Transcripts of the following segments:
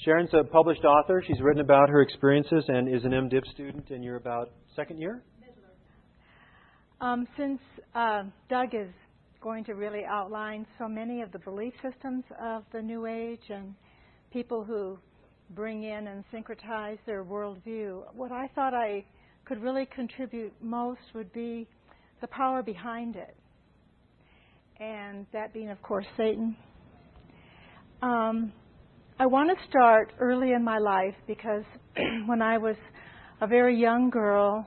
Sharon's a published author. She's written about her experiences and is an MDiv student, and you're about second year? Since Doug is going to really outline so many of the belief systems of the New Age and people who bring in and syncretize their worldview, what I thought I could really contribute most would be the power behind it. And that being, of course, Satan. I want to start early in my life because when I was a very young girl,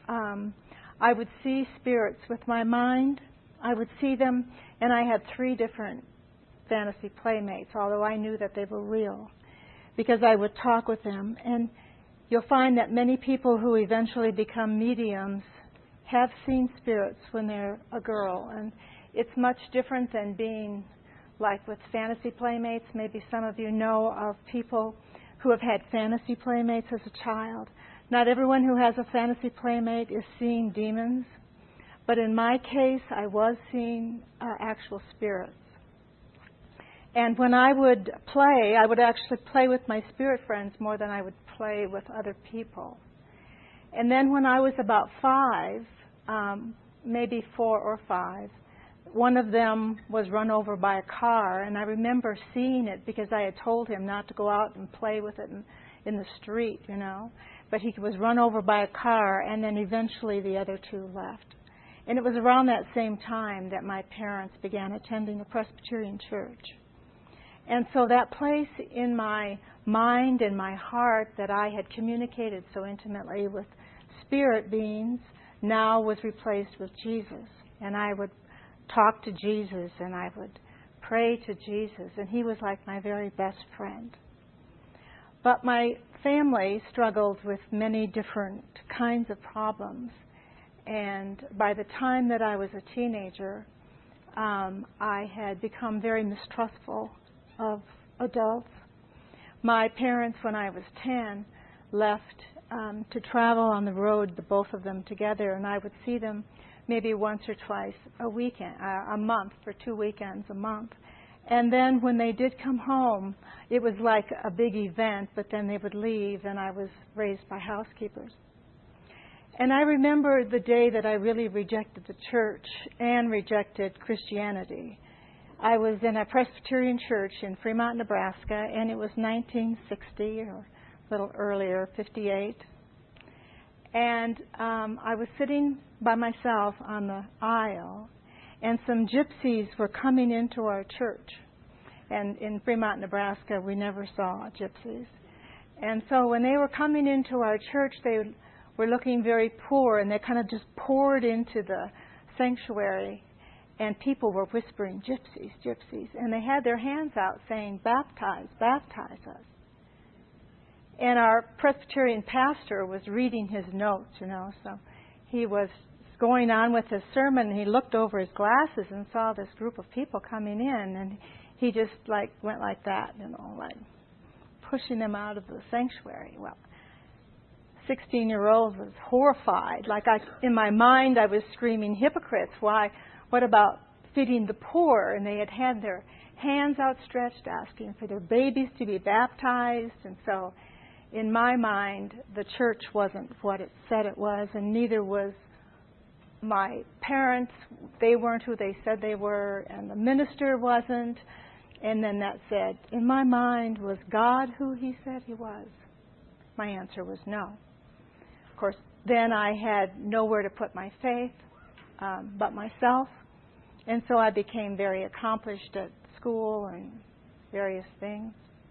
I would see spirits with my mind. I would see them, and I had 3 different fantasy playmates, although I knew that they were real, because I would talk with them. And you'll find that many people who eventually become mediums have seen spirits when they're a girl, and it's much different than being like with fantasy playmates. Maybe some of you know of people who have had fantasy playmates as a child. Not everyone who has a fantasy playmate is seeing demons, but in my case, I was seeing actual spirits. And when I would play, I would actually play with my spirit friends more than I would play with other people. And then when I was about 5, maybe 4 or 5, one of them was run over by a car, and I remember seeing it because I had told him not to go out and play with it in the street, you know. But he was run over by a car, and then eventually the other 2 left. And it was around that same time that my parents began attending a Presbyterian church. And so that place in my mind and my heart that I had communicated so intimately with spirit beings now was replaced with Jesus. And I would talk to Jesus, and I would pray to Jesus, and he was like my very best friend. But my family struggled with many different kinds of problems, and by the time that I was a teenager, I had become very mistrustful of adults. My parents, when I was 10, left to travel on the road, the both of them together, and I would see them maybe once or twice a month, for 2 weekends a month. And then when they did come home, it was like a big event, but then they would leave, and I was raised by housekeepers. And I remember the day that I really rejected the church and rejected Christianity. I was in a Presbyterian church in Fremont, Nebraska, and it was 1960 or a little earlier, 58. And I was sitting by myself on the aisle, and some gypsies were coming into our church. And in Fremont, Nebraska, we never saw gypsies. And so when they were coming into our church, they were looking very poor, and they kind of just poured into the sanctuary, and people were whispering, "Gypsies, gypsies." And they had their hands out saying, "Baptize, baptize us." And our Presbyterian pastor was reading his notes, you know, so he was going on with his sermon, and he looked over his glasses and saw this group of people coming in, and he just went like that, you know, like pushing them out of the sanctuary. Well, 16-year-old was horrified. In my mind, I was screaming, "Hypocrites! Why? What about feeding the poor?" And they had their hands outstretched, asking for their babies to be baptized. And so, in my mind, the church wasn't what it said it was, and neither was my parents. They weren't who they said they were, and the minister wasn't. And then that said, in my mind, was God who he said he was? My answer was no. Of course, then I had nowhere to put my faith but myself. And so I became very accomplished at school and various things.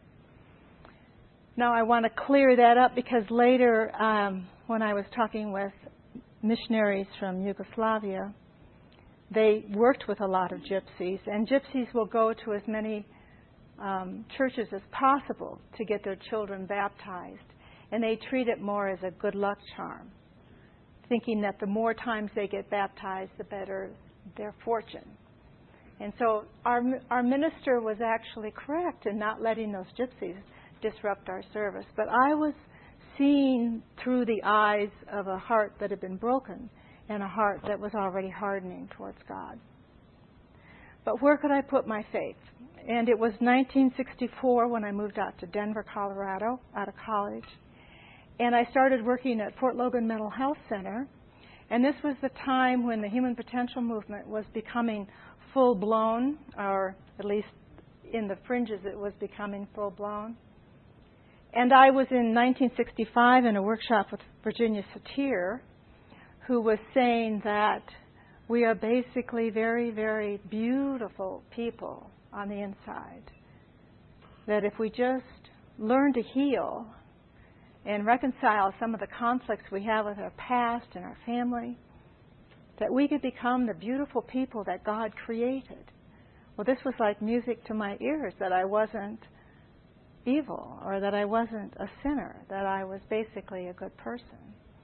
Now I want to clear that up because later when I was talking with missionaries from Yugoslavia, they worked with a lot of gypsies, and gypsies will go to as many churches as possible to get their children baptized, and they treat it more as a good luck charm, thinking that the more times they get baptized, the better their fortune. And so our minister was actually correct in not letting those gypsies disrupt our service, but I was seeing through the eyes of a heart that had been broken and a heart that was already hardening towards God. But where could I put my faith? And it was 1964 when I moved out to Denver, Colorado, out of college. And I started working at Fort Logan Mental Health Center. And this was the time when the Human Potential Movement was becoming full-blown, or at least in the fringes it was becoming full-blown. And I was in 1965 in a workshop with Virginia Satir, who was saying that we are basically very, very beautiful people on the inside. That if we just learn to heal and reconcile some of the conflicts we have with our past and our family, that we could become the beautiful people that God created. Well, this was like music to my ears, that I wasn't evil, or that I wasn't a sinner, that I was basically a good person.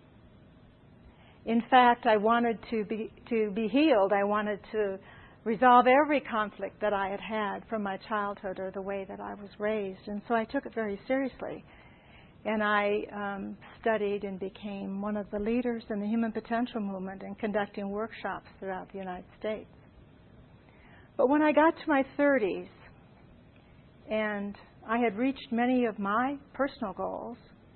In fact, I wanted to be healed. I wanted to resolve every conflict that I had had from my childhood or the way that I was raised. And so I took it very seriously. And I studied and became one of the leaders in the Human Potential Movement and conducting workshops throughout the United States. But when I got to my 30s and I had reached many of my personal goals,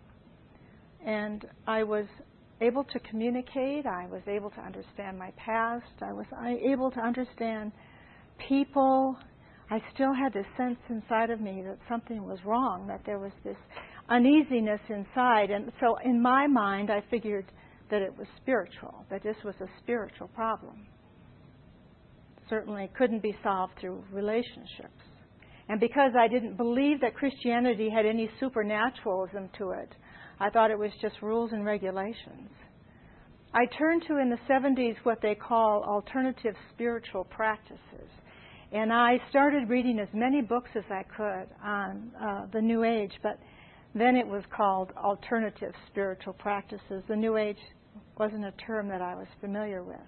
and I was able to communicate, I was able to understand my past, I was able to understand people, I still had this sense inside of me that something was wrong, that there was this uneasiness inside. And so in my mind, I figured that it was spiritual, that this was a spiritual problem. Certainly couldn't be solved through relationships. And because I didn't believe that Christianity had any supernaturalism to it, I thought it was just rules and regulations. I turned to, in the 70s, what they call alternative spiritual practices. And I started reading as many books as I could on the New Age, but then it was called alternative spiritual practices. The New Age wasn't a term that I was familiar with.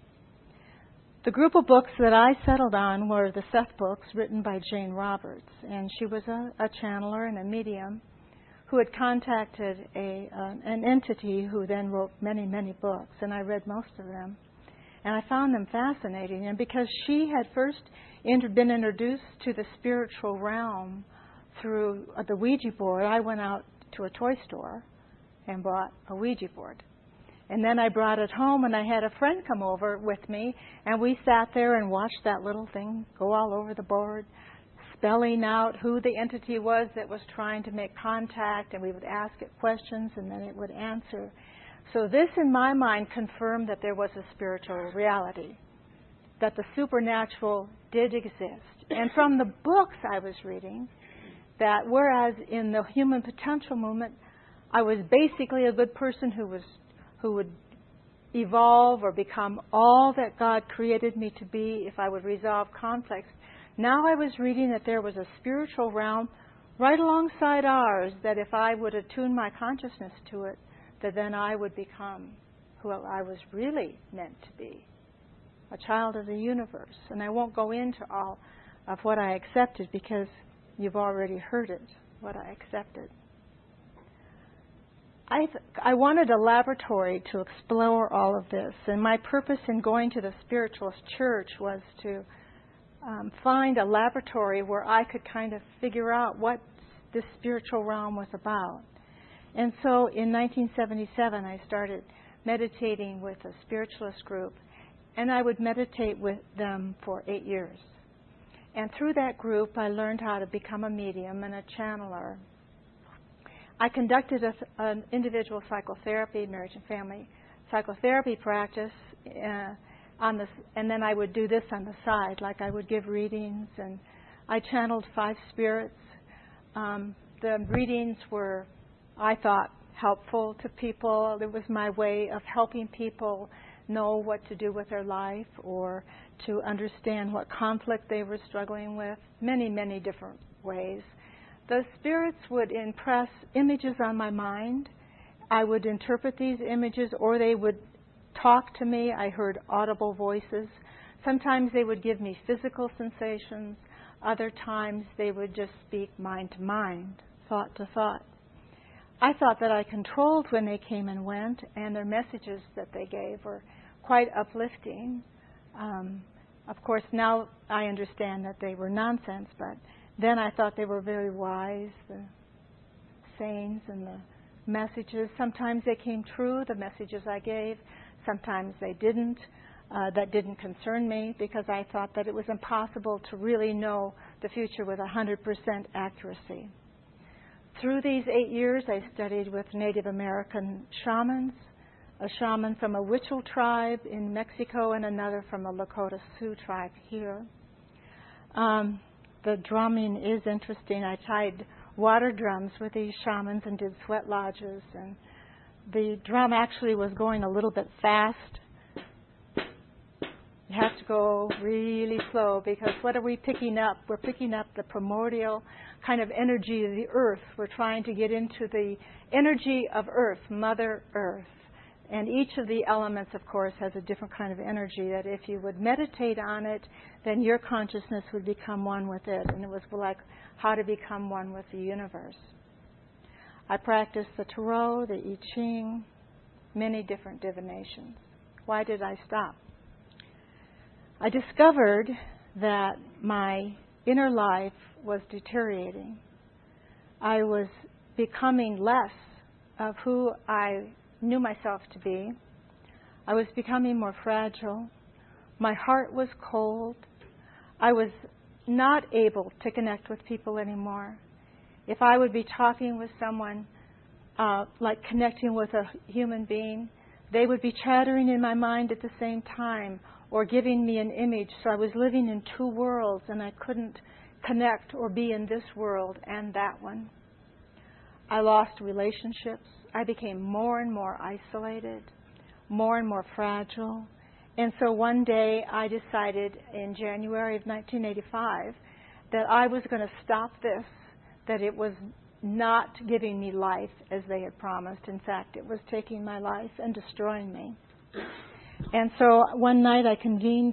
The group of books that I settled on were the Seth books written by Jane Roberts. And she was a channeler and a medium who had contacted an entity who then wrote many, many books. And I read most of them. And I found them fascinating. And because she had first been introduced to the spiritual realm through the Ouija board, I went out to a toy store and bought a Ouija board. And then I brought it home, and I had a friend come over with me, and we sat there and watched that little thing go all over the board, spelling out who the entity was that was trying to make contact, and we would ask it questions, and then it would answer. So this, in my mind, confirmed that there was a spiritual reality, that the supernatural did exist. And from the books I was reading, that whereas in the Human Potential Movement, I was basically a good person who would evolve or become all that God created me to be if I would resolve conflicts. Now I was reading that there was a spiritual realm right alongside ours, that if I would attune my consciousness to it, that then I would become who I was really meant to be, a child of the universe. And I won't go into all of what I accepted because you've already heard it, what I accepted. I wanted a laboratory to explore all of this, and my purpose in going to the Spiritualist Church was to find a laboratory where I could kind of figure out what this spiritual realm was about. And so in 1977, I started meditating with a spiritualist group, and I would meditate with them for 8 years. And through that group, I learned how to become a medium and a channeler. I conducted an individual psychotherapy, marriage and family psychotherapy practice, and then I would do this on the side, like I would give readings, and I channeled 5 spirits. The readings were, I thought, helpful to people. It was my way of helping people know what to do with their life or to understand what conflict they were struggling with, many, many different ways. The spirits would impress images on my mind. I would interpret these images, or they would talk to me. I heard audible voices. Sometimes they would give me physical sensations. Other times they would just speak mind to mind, thought to thought. I thought that I controlled when they came and went, and their messages that they gave were quite uplifting. Of course, now I understand that they were nonsense, but then I thought they were very wise, the sayings and the messages. Sometimes they came true, the messages I gave. Sometimes they didn't. That didn't concern me because I thought that it was impossible to really know the future with 100% accuracy. Through these 8 years, I studied with Native American shamans, a shaman from a Huichol tribe in Mexico and another from a Lakota Sioux tribe here. The drumming is interesting. I tied water drums with these shamans and did sweat lodges, and the drum actually was going a little bit fast. You have to go really slow because what are we picking up? We're picking up the primordial kind of energy of the earth. We're trying to get into the energy of earth, Mother Earth. And each of the elements, of course, has a different kind of energy that if you would meditate on it, then your consciousness would become one with it. And it was like how to become one with the universe. I practiced the Tarot, the I Ching, many different divinations. Why did I stop? I discovered that my inner life was deteriorating. I was becoming less of who I knew myself to be. I was becoming more fragile. My heart was cold. I was not able to connect with people anymore. If I would be talking with someone, like connecting with a human being, they would be chattering in my mind at the same time or giving me an image. So I was living in two worlds and I couldn't connect or be in this world and that one. I lost relationships. I became more and more isolated, more and more fragile. And so one day I decided in January of 1985 that I was going to stop this, that it was not giving me life as they had promised. In fact, it was taking my life and destroying me. And so one night I convened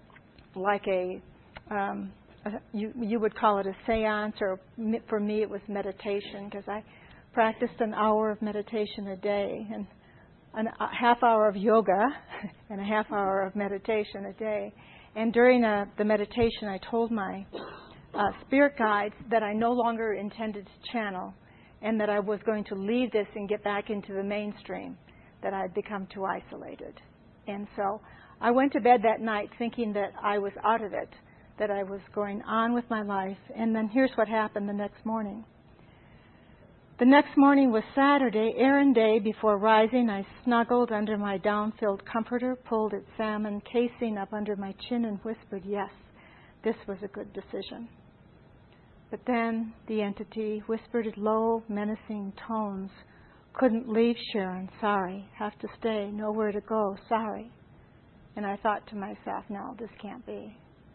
you would call it a seance, or for me it was meditation, because I practiced an hour of meditation a day and a half hour of yoga and a half hour of meditation a day. And during the meditation, I told my spirit guides that I no longer intended to channel and that I was going to leave this and get back into the mainstream, that I had become too isolated. And so I went to bed that night thinking that I was out of it, that I was going on with my life. And then here's what happened the next morning. The next morning was Saturday, errand day. Before rising, I snuggled under my down-filled comforter, pulled its salmon casing up under my chin and whispered, yes, this was a good decision. But then the entity whispered in low, menacing tones, couldn't leave, Sharon, sorry, have to stay, nowhere to go, sorry. And I thought to myself, no, this can't be.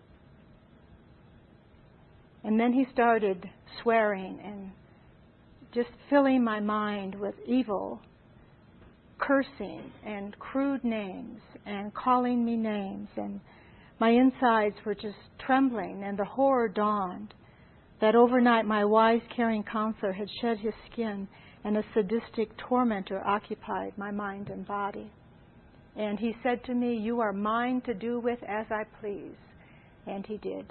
And then he started swearing and just filling my mind with evil, cursing and crude names and calling me names. And my insides were just trembling, and the horror dawned that overnight my wise, caring counselor had shed his skin and a sadistic tormentor occupied my mind and body. And he said to me, you are mine to do with as I please. And he did.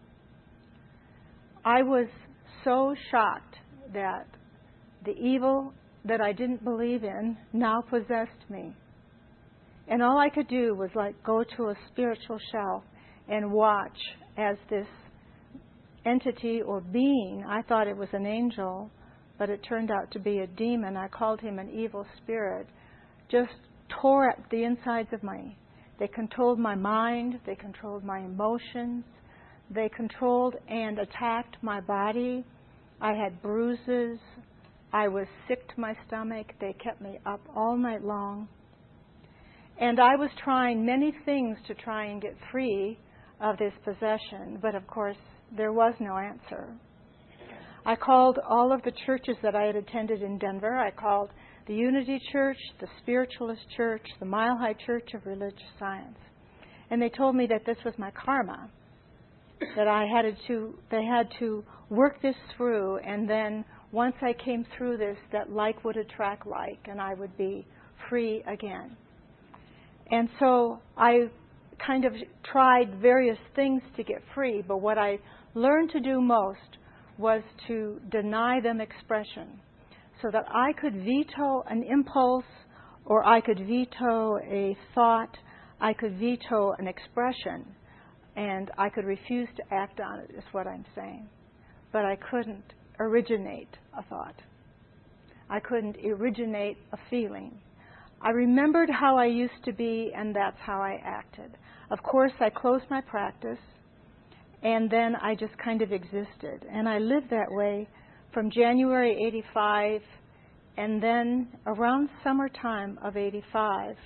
I was so shocked that the evil that I didn't believe in now possessed me. And all I could do was like go to a spiritual shelf and watch as this entity or being, I thought it was an angel, but it turned out to be a demon. I called him an evil spirit. Just tore at the insides of me. They controlled my mind. They controlled my emotions. They controlled and attacked my body. I had bruises. I was sick to my stomach. They kept me up all night long. And I was trying many things to try and get free of this possession, but of course there was no answer. I called all of the churches that I had attended in Denver. I called the Unity Church, the Spiritualist Church, the Mile High Church of Religious Science. And they told me that this was my karma, that they had to work this through, and then once I came through this, that like would attract like, and I would be free again. And so I kind of tried various things to get free, but what I learned to do most was to deny them expression, so that I could veto an impulse, or I could veto a thought, I could veto an expression, and I could refuse to act on it, is what I'm saying. But I couldn't originate a thought. I couldn't originate a feeling. I remembered how I used to be, and that's how I acted. Of course, I closed my practice, and then I just kind of existed. And I lived that way from January 85, and then around summertime of 85,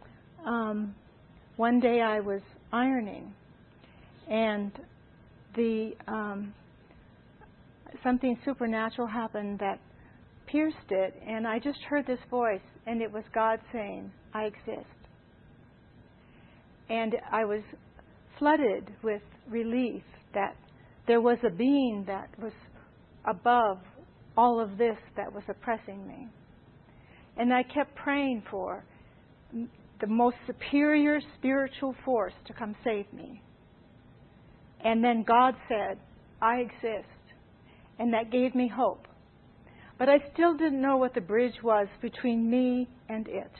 one day I was ironing, and something supernatural happened that pierced it, and I just heard this voice, and it was God saying, I exist. And I was flooded with relief that there was a being that was above all of this that was oppressing me. And I kept praying for the most superior spiritual force to come save me. And then God said, I exist. And that gave me hope. But I still didn't know what the bridge was between me and it.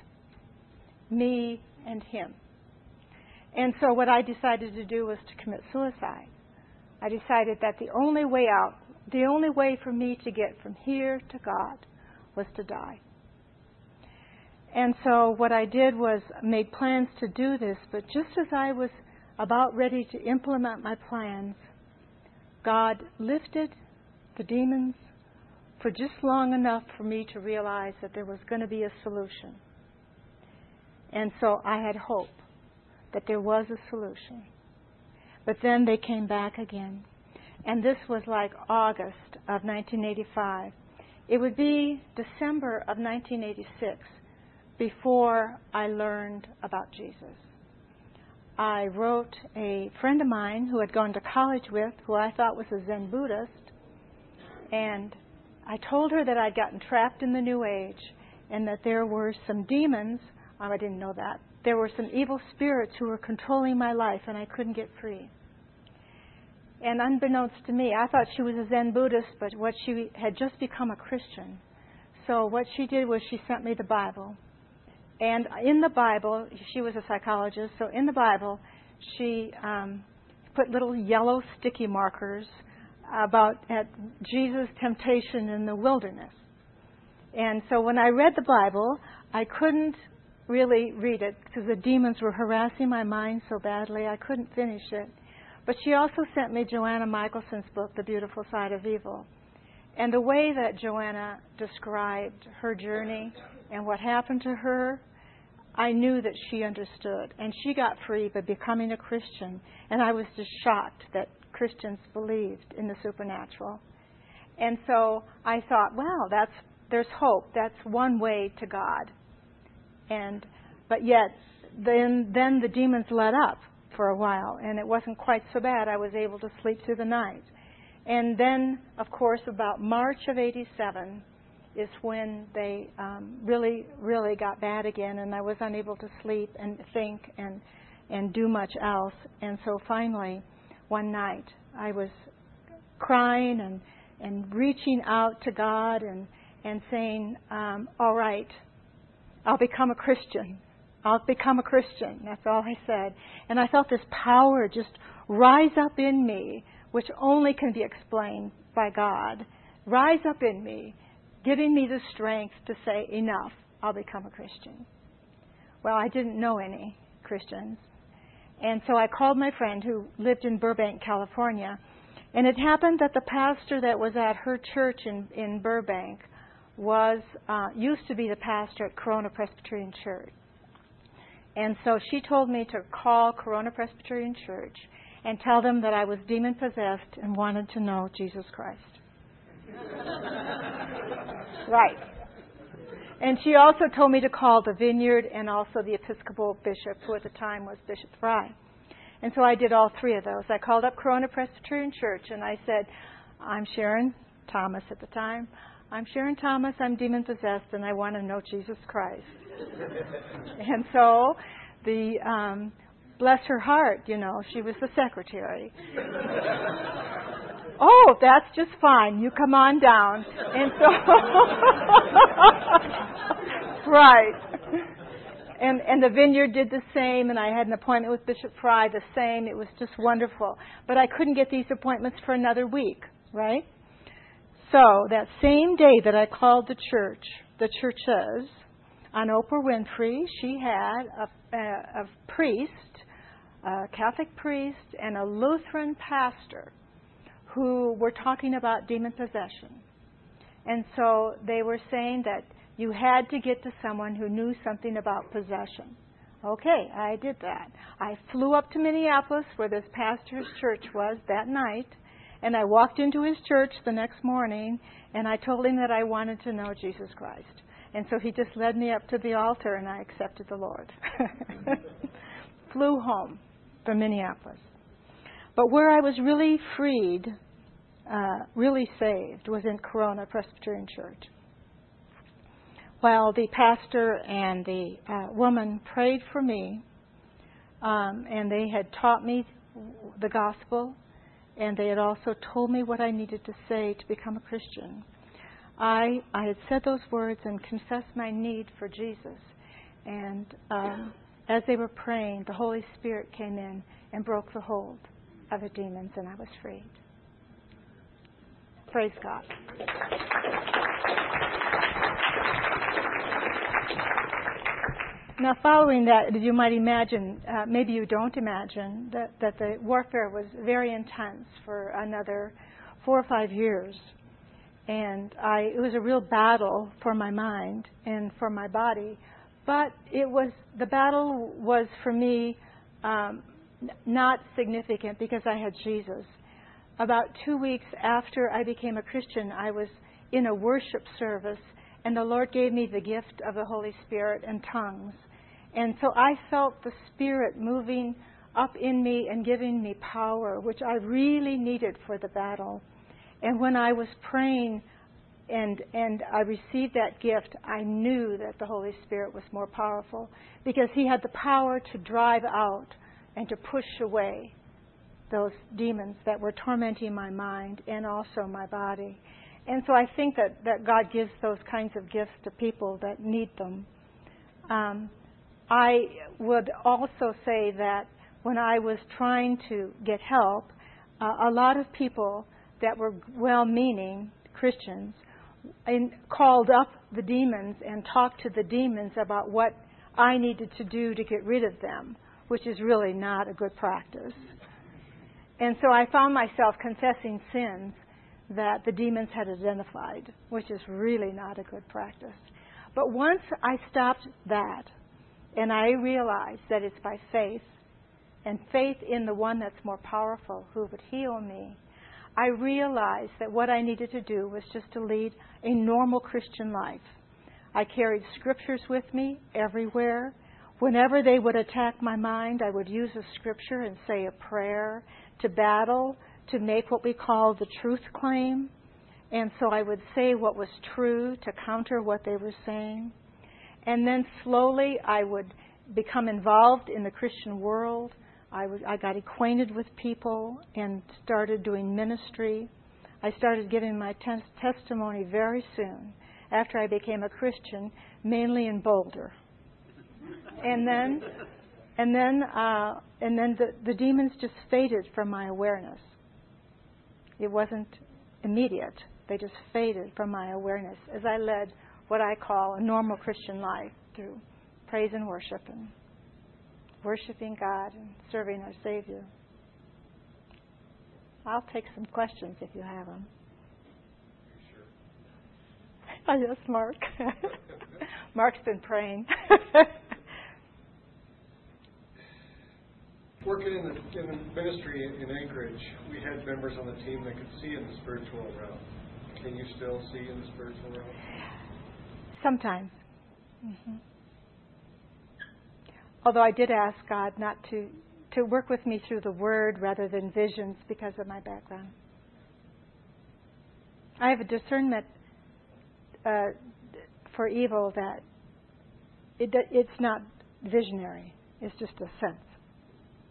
Me and him. And so what I decided to do was to commit suicide. I decided that the only way out, the only way for me to get from here to God was to die. And so what I did was made plans to do this, but just as I was about ready to implement my plans, God lifted the demons for just long enough for me to realize that there was going to be a solution. And so I had hope that there was a solution. But then they came back again. And this was like August of 1985. It would be December of 1986 before I learned about Jesus. I wrote a friend of mine who had gone to college with, who I thought was a Zen Buddhist, and I told her that I'd gotten trapped in the New Age and that there were some demons. I didn't know that. There were some evil spirits who were controlling my life, and I couldn't get free. And unbeknownst to me, I thought she was a Zen Buddhist, but she had just become a Christian. So what she did was she sent me the Bible. And in the Bible, she was a psychologist, so in the Bible, she put little yellow sticky markers at Jesus' temptation in the wilderness. And so when I read the Bible, I couldn't really read it because the demons were harassing my mind so badly, I couldn't finish it. But she also sent me Joanna Michelson's book, The Beautiful Side of Evil. And the way that Joanna described her journey and what happened to her, I knew that she understood. And she got free by becoming a Christian. And I was just shocked that Christians believed in the supernatural. And so I thought, wow, there's hope. That's one way to God. But yet, then the demons let up for a while, and it wasn't quite so bad. I was able to sleep through the night. And then, of course, about March of 87 is when they really, really got bad again, and I was unable to sleep and think and do much else. And so finally, one night, I was crying and reaching out to God and saying, all right, I'll become a Christian. I'll become a Christian. That's all I said. And I felt this power just rise up in me, which only can be explained by God. Rise up in me, giving me the strength to say, enough, I'll become a Christian. Well, I didn't know any Christians. And so I called my friend who lived in Burbank, California. And it happened that the pastor that was at her church in Burbank used to be the pastor at Corona Presbyterian Church. And so she told me to call Corona Presbyterian Church and tell them that I was demon-possessed and wanted to know Jesus Christ. Right. And she also told me to call the Vineyard and also the Episcopal bishop, who at the time was Bishop Fry. And so I did all three of those. I called up Corona Presbyterian Church and I said, I'm Sharon Thomas at the time. I'm Sharon Thomas, I'm demon-possessed, and I want to know Jesus Christ. And so the bless her heart, she was the secretary. Oh, that's just fine. You come on down. And so, right. And the Vineyard did the same, and I had an appointment with Bishop Fry, the same. It was just wonderful. But I couldn't get these appointments for another week, right? So that same day that I called the churches, on Oprah Winfrey, she had a priest, a Catholic priest, and a Lutheran pastor who were talking about demon possession. And so they were saying that you had to get to someone who knew something about possession. Okay, I did that. I flew up to Minneapolis, where this pastor's church was, that night, and I walked into his church the next morning, and I told him that I wanted to know Jesus Christ. And so he just led me up to the altar, and I accepted the Lord. Flew home from Minneapolis. But where I was really freed, really saved, was in Corona Presbyterian Church. While the pastor and the woman prayed for me, and they had taught me the gospel, and they had also told me what I needed to say to become a Christian, I had said those words and confessed my need for Jesus. And as they were praying, the Holy Spirit came in and broke the hold of the demons, and I was freed. Praise God. Now, following that, you might imagine, maybe you don't imagine, that the warfare was very intense for another 4 or 5 years. And it was a real battle for my mind and for my body. But the battle was for me not significant because I had Jesus. About 2 weeks after I became a Christian, I was in a worship service, and the Lord gave me the gift of the Holy Spirit and tongues. And so I felt the Spirit moving up in me and giving me power, which I really needed for the battle. And when I was praying and I received that gift, I knew that the Holy Spirit was more powerful because He had the power to drive out and to push away those demons that were tormenting my mind and also my body. And so I think that God gives those kinds of gifts to people that need them. I would also say that when I was trying to get help, a lot of people that were well-meaning Christians called up the demons and talked to the demons about what I needed to do to get rid of them, which is really not a good practice. And so I found myself confessing sins that the demons had identified, which is really not a good practice. But once I stopped that, and I realized that it's by faith, and faith in the one that's more powerful who would heal me, I realized that what I needed to do was just to lead a normal Christian life. I carried scriptures with me everywhere. Whenever they would attack my mind, I would use a scripture and say a prayer to battle, to make what we call the truth claim. And so I would say what was true to counter what they were saying. And then slowly I would become involved in the Christian world. I got acquainted with people and started doing ministry. I started giving my testimony very soon after I became a Christian, mainly in Boulder. And then the demons just faded from my awareness. It wasn't immediate. They just faded from my awareness as I led what I call a normal Christian life through praise and worship and worshiping God and serving our Savior. I'll take some questions if you have them. Sure. Yes, Mark. Mark's been praying. Working in the ministry in Anchorage, we had members on the team that could see in the spiritual realm. Can you still see in the spiritual realm? Sometimes. Mm-hmm. Although I did ask God not to work with me through the Word rather than visions because of my background. I have a discernment for evil that it's not visionary. It's just a sense.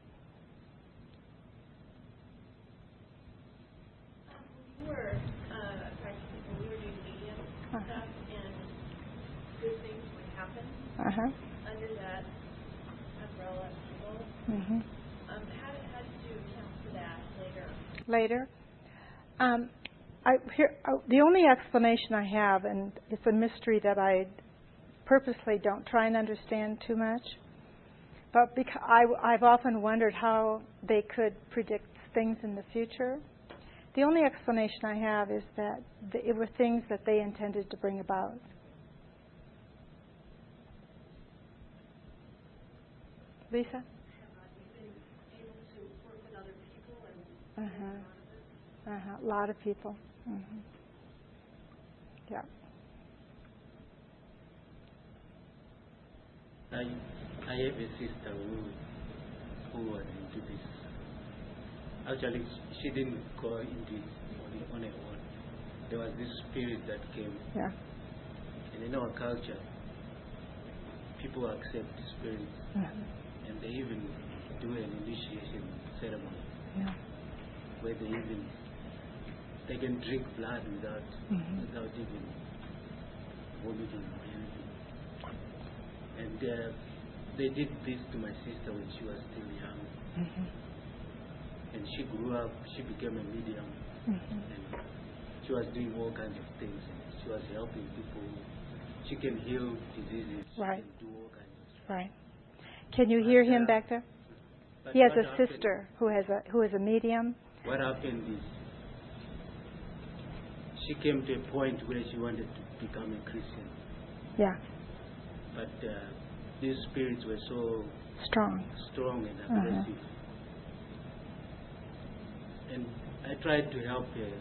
under that umbrella of evil. Mm-hmm. How did you account for that later? Later? The only explanation I have, and it's a mystery that I purposely don't try and understand too much, but because I've often wondered how they could predict things in the future. The only explanation I have is that it were things that they intended to bring about. Lisa? Have you been able to work with other people and A lot of people. Mm-hmm. Yeah. I have a sister who was into this. Actually, she didn't go into it on her own. There was this spirit that came. Yeah. And in our culture, people accept the spirit, and they even do an initiation ceremony, where they can drink blood without even vomiting or anything. And they did this to my sister when she was still young. And she grew up, she became a medium, and she was doing all kinds of things. She was helping people. She can heal diseases. Right. She can do all kinds of stuff. Right. Can you hear him back there? But He has what a happened- sister who is a medium. What happened is, she came to a point where she wanted to become a Christian. Yeah. But these spirits were so Strong. strong and aggressive. And I tried to help her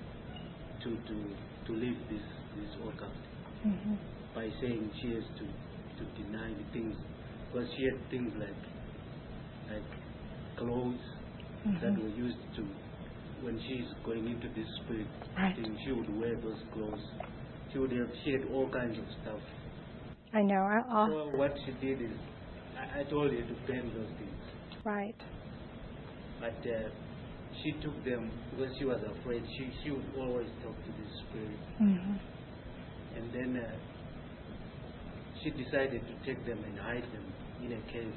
to leave this occult by saying she has to deny the things, because she had things like clothes that were used to, when she's going into this spirit thing, she would wear those clothes. She had all kinds of stuff. I know. So what she did is, I told her to burn those things. Right. But she took them because she was afraid. She would always talk to this spirit. And then she decided to take them and hide them in a cave.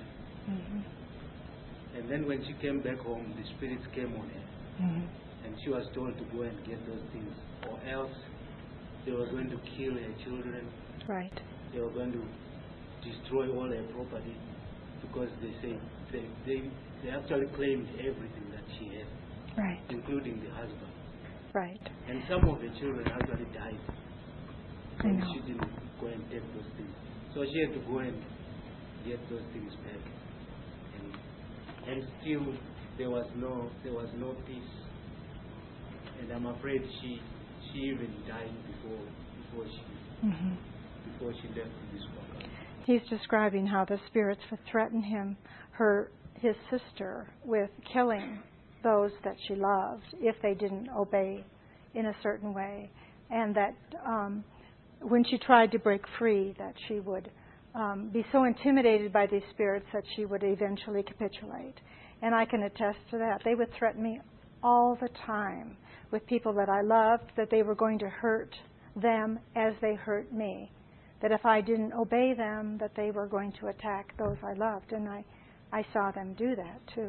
And then when she came back home, the spirits came on her. And she was told to go and get those things, or else they were going to kill her children. Right. They were going to destroy all her property, because they say they actually claimed everything that she had, Right. including the husband. Right. And some of the children actually died I when know. she didn't go and take those things. So she had to go and get those things back. And still there was no peace. And I'm afraid she even died before she left this world. He's describing how the spirits would threaten his sister, with killing those that she loved if they didn't obey in a certain way, and that when she tried to break free, that she would be so intimidated by these spirits that she would eventually capitulate. And I can attest to that. They would threaten me all the time with people that I loved, that they were going to hurt them as they hurt me, that if I didn't obey them, that they were going to attack those I loved. And I saw them do that too.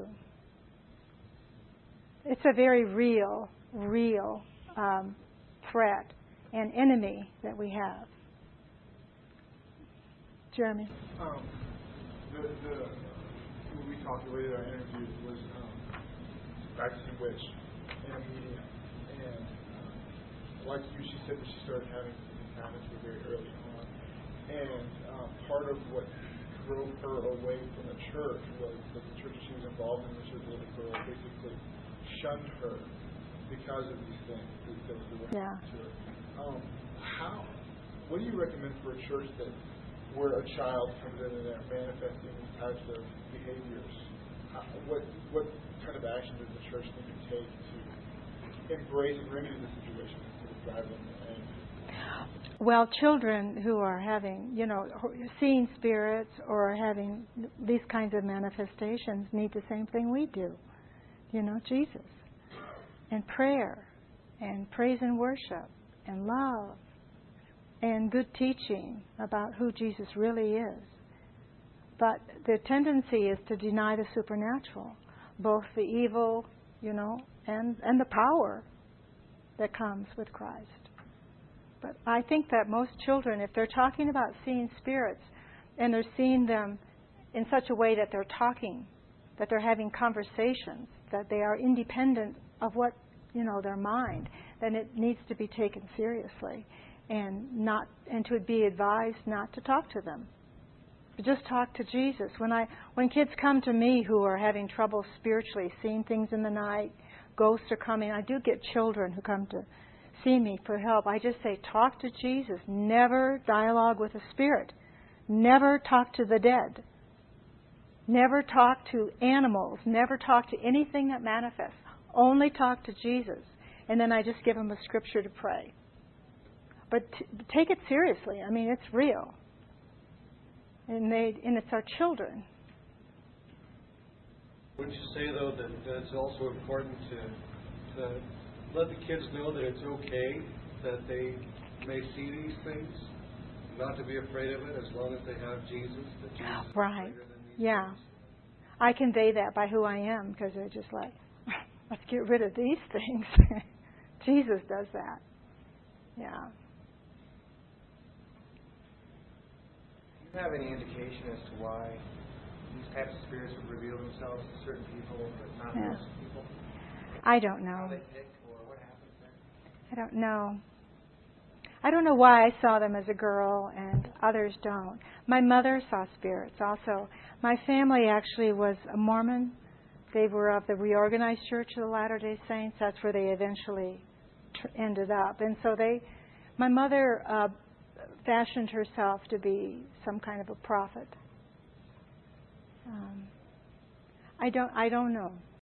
It's a very real threat and enemy that we have. Jeremy? Who we talked to later, I interviewed, was practicing witch in a medium. And like you, she said that she started having encounters very early on. And part of what drove her away from the church was that the church she was involved in, which was a little girl, basically shunned her because of these things that were happening to her. What do you recommend for a church where a child comes in and they're manifesting these types of behaviors? What kind of action does the church need to take to embrace and remedy the situation instead of driving them angry? Well, children who are having, seeing spirits or having these kinds of manifestations need the same thing we do. Jesus. And prayer and praise and worship and love and good teaching about who Jesus really is. But the tendency is to deny the supernatural, both the evil, and the power that comes with Christ. But I think that most children, if they're talking about seeing spirits, and they're seeing them in such a way that they're talking, that they're having conversations, that they are independent of what, their mind, then it needs to be taken seriously and to be advised not to talk to them. But just talk to Jesus. When kids come to me who are having trouble spiritually, seeing things in the night, ghosts are coming, I do get children who come to see me for help. I just say, talk to Jesus. Never dialogue with a spirit. Never talk to the dead. Never talk to animals. Never talk to anything that manifests. Only talk to Jesus. And then I just give them a scripture to pray. But take it seriously. I mean, it's real. And it's our children. Wouldn't you say, though, that it's also important to let the kids know that it's okay that they may see these things, not to be afraid of it as long as they have Jesus, that Jesus is right. greater than these Yeah. things? I convey that by who I am, because they're just like, let's get rid of these things. Jesus does that. Yeah. Do you have any indication as to why these types of spirits would reveal themselves to certain people but not most people? I don't know. How they pick or what happens there? I don't know. I don't know why I saw them as a girl and others don't. My mother saw spirits also. My family actually was a Mormon. They were of the Reorganized Church of the Latter-day Saints. That's where they eventually ended up. And so my mother fashioned herself to be some kind of a prophet. I don't know.